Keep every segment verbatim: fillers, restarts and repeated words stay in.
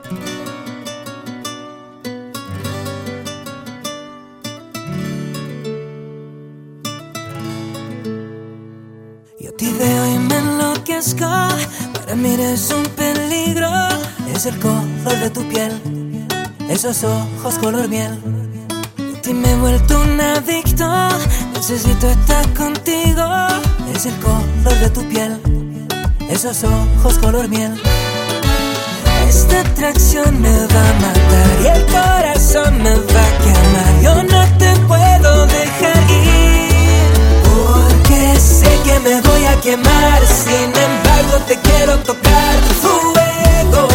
Yo te veo y me enloquezco, para mí eres un peligro. Es el color de tu piel, esos ojos color miel. De ti me he vuelto un adicto, necesito estar contigo. Es el color de tu piel, esos ojos color miel. Esta atracción me va a matar y el corazón me va a quemar. Yo no te puedo dejar ir, porque sé que me voy a quemar. Sin embargo te quiero tocar. Fuego,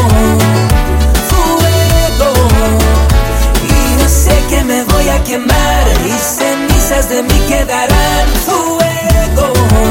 fuego. Y yo sé que me voy a quemar y cenizas de mí quedarán. Fuego,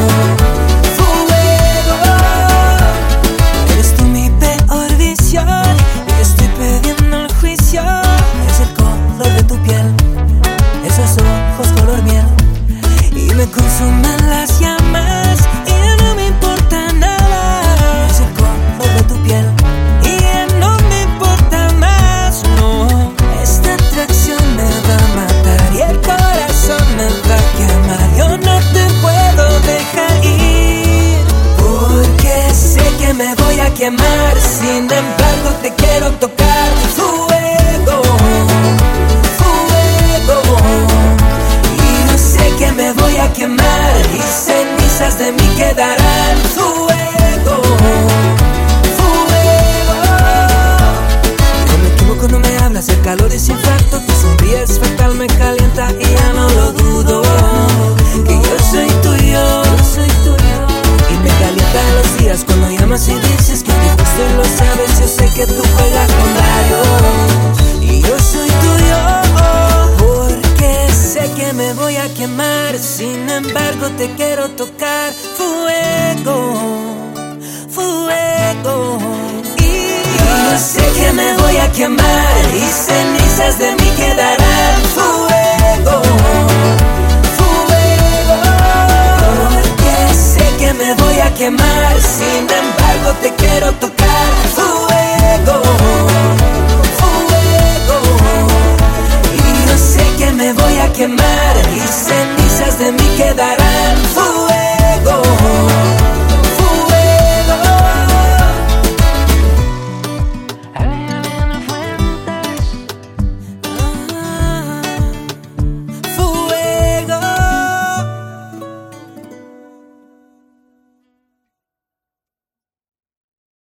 fuego. Eres tú mi peor visión y estoy pidiendo el juicio. Es el color de tu piel, esos ojos color miel. Y me consumen las llamas y ya no me importa nada. Es el color de tu piel y ya no me importa más, no. Esta atracción me va a matar y el corazón me va a quemar. Yo no te puedo dejar ir, porque sé que me voy a quemar. Sin embargo te quiero tocar. Fuego, fuego. Y yo sé que me voy a quemar y cenizas de mí quedarán. Fuego, fuego. No me equivoco, no me hablas, el calor es infarto. Tu sonríes fatal, me calienta y ya no lo dudo. Que yo soy tuyo, soy tuyo. Y me calienta los días cuando llamas y dices que te gusto y lo sabes. Yo sé que tú juegas con rayos y yo soy tuyo, porque sé que me voy a quemar. Sin embargo te quiero tocar. Fuego, fuego. Y yo sé que me voy a quemar y cenizas de mí quedarán. Fuego, fuego. Porque sé que me voy a quemar. Sin embargo te quiero tocar.